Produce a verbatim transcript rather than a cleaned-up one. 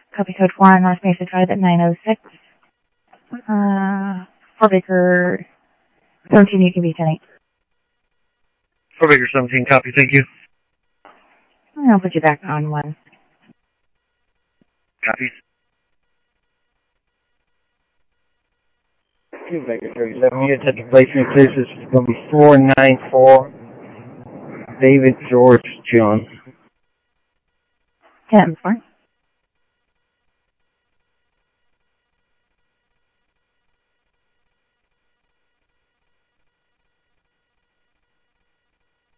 Copy code four on North Mesa Drive at nine oh six. Uh, four Baker seventeen, you can be ten eight. four Baker seventeen, copy, thank you. I'll put you back on one. Copy. two Baker thirty-seven, you have to place me, please. This is going to be four nine four, David George John. ten four.